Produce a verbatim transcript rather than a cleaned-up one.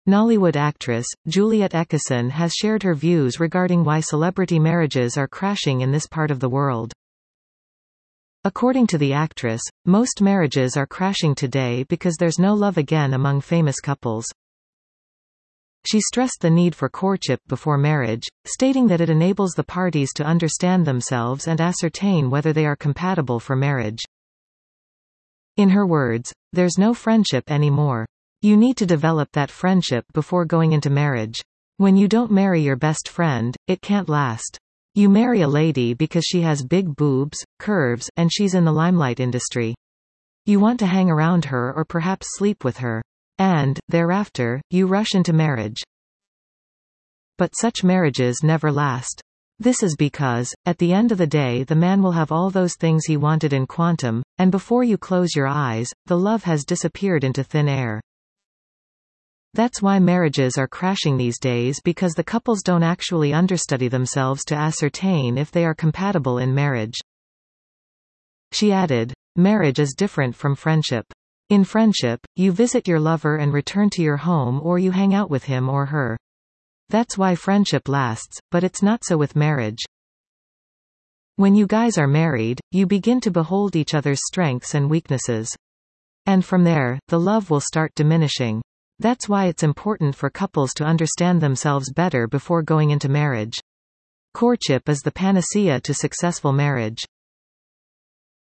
Nollywood actress, Juliet Eckison has shared her views regarding why celebrity marriages are crashing in this part of the world. According to the actress, most marriages are crashing today because there's no love again among famous couples. She stressed the need for courtship before marriage, stating that it enables the parties to understand themselves and ascertain whether they are compatible for marriage. In her words, "There's no friendship anymore. You need to develop that friendship before going into marriage. When you don't marry your best friend, it can't last. You marry a lady because she has big boobs, curves, and she's in the limelight industry. You want to hang around her or perhaps sleep with her. And, thereafter, you rush into marriage. But such marriages never last. This is because, at the end of the day, the man will have all those things he wanted in quantum, and before you close your eyes, the love has disappeared into thin air. That's why marriages are crashing these days, because the couples don't actually understudy themselves to ascertain if they are compatible in marriage." She added, "Marriage is different from friendship. In friendship, you visit your lover and return to your home, or you hang out with him or her. That's why friendship lasts, but it's not so with marriage. When you guys are married, you begin to behold each other's strengths and weaknesses. And from there, the love will start diminishing. That's why it's important for couples to understand themselves better before going into marriage. Courtship is the panacea to successful marriage."